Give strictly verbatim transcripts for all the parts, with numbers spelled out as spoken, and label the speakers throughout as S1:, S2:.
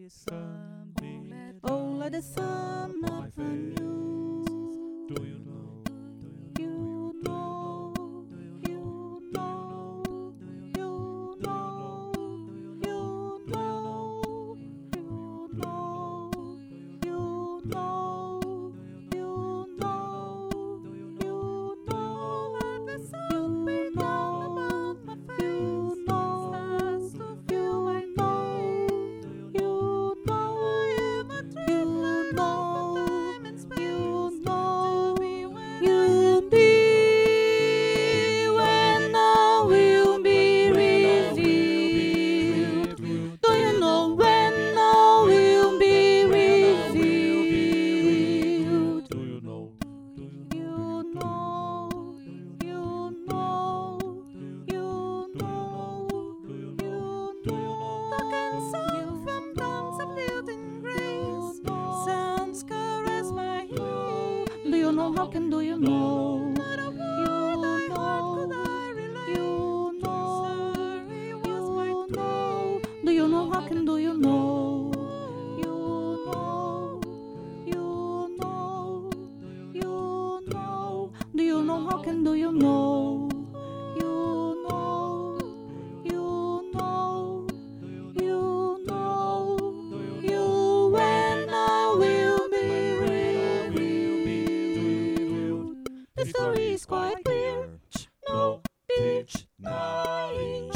S1: sun beat
S2: Oh, let the sun
S1: upon my
S2: upon
S1: face.
S2: you.
S1: Do you know?
S2: You know, you know, you know, you know, you know, you know, you know, you know, let the sun beat down upon my face. Starts to feel my pain. You know, I am a dreamland of time and space. You know, you'll be when I will be revealed. Do you know when I will be revealed?
S1: Do you know?
S2: You know, you know, you know, you know. Dark and soft from dawns of lilting grace, sounds caress my ear. Do you know how can do you know? Not a word I heard could I relate. You know, sorry was my know. Do you know how can do you know? You know, you know, you know. Do you know how can do you know? You know, you know, you know, you when I will be revealed. The story is quite clear. No beach night.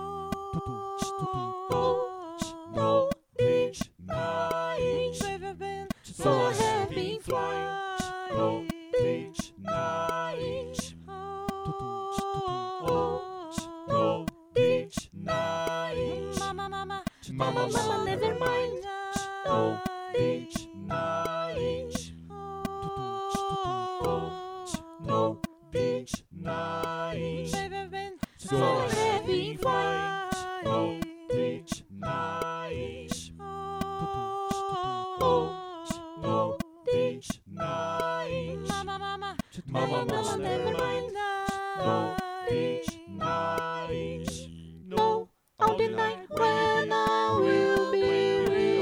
S2: No beach night. So happy flight. No beach night. No beach night. Mama, mama, mama, mama, never mind. No beach night. No beach night. So happy flight. No beach night. No beach night. Mama, mama, mama, mama, never mind. No beach night. No, on the night when I will be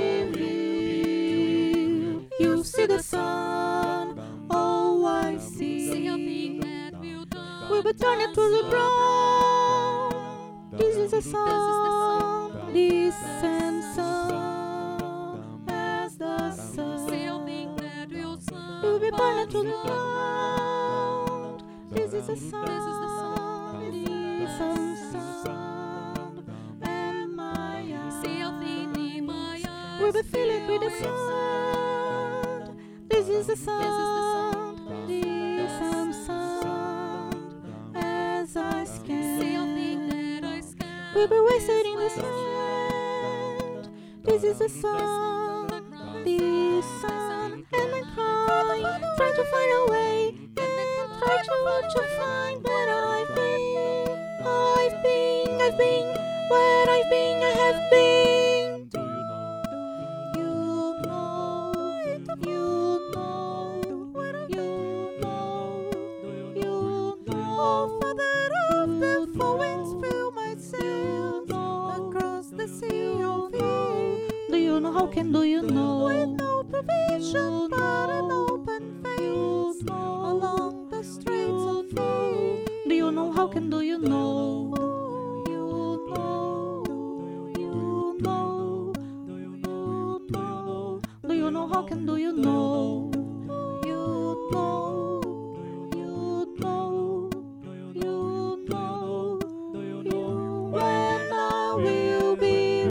S2: revealed. You see the sun, oh I see. We'll be turning to the brown. This is the sun, this and sun, as the sun. We'll be burning to the ground. This is the sun, this and sun, and my eyes. We'll be filling with the sun. This is the sun, this and sun, as I scan. We'll be wasted in the sand. This is the sun, this sun, and I cry, try to find a way, and try to, to find where I've been. I've been, I've been, where I've been, I have been.
S1: Do you know?
S2: You know, you know, you know, you know. Father of the four winds, fill my sails across the sea of fear. Do you know how can do you know? With no provision but an open face along the streets of fear. Do you know how can do you know? You know, you know, you know. Do you know how can do you know? You know, you know, you know, you when I will be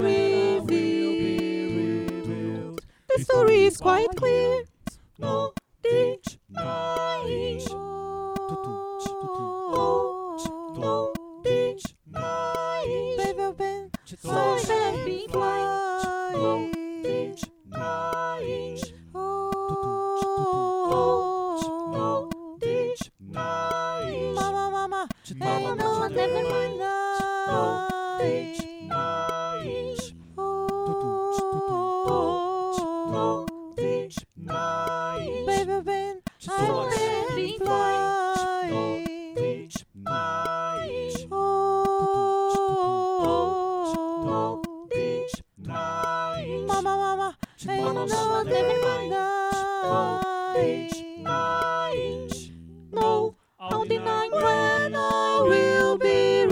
S2: revealed. The story is quite clear. No beach night. No beach night. Baby, been so happy flight. No beach night. No beach night. Mama, mama, hey, no, I never mind. No beach night. No beach night. Baby, been so happy flight. No beach night. No beach night. Mama, mama. and not living night. No, I'll deny when I will be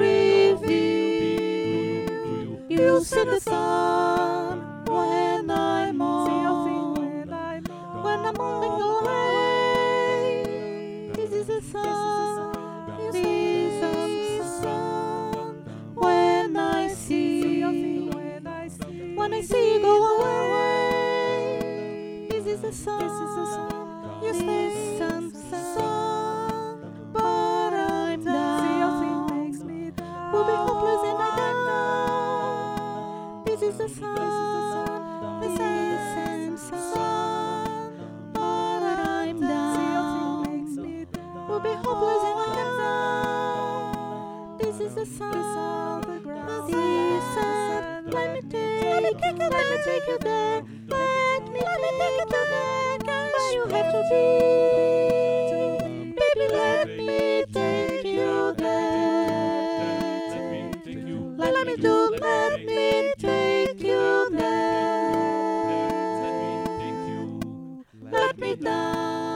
S2: revealed. You'll see the sun when I'm on, when I'm on the way. This is the sun, this is the sun. When I see, when I see you go away. This is the sun, you stay sun, sun. But I'm down, we'll be hopeless and I down. This is the sun, this is the sun. But I'm down, we'll be hopeless and I down. This is the sun, this is sun. Let me take, let me take you there, let me take you there. Let me, let me take you to there. Where you have to be, baby. Let me take you there. Let me do, let me take you there. Let me down.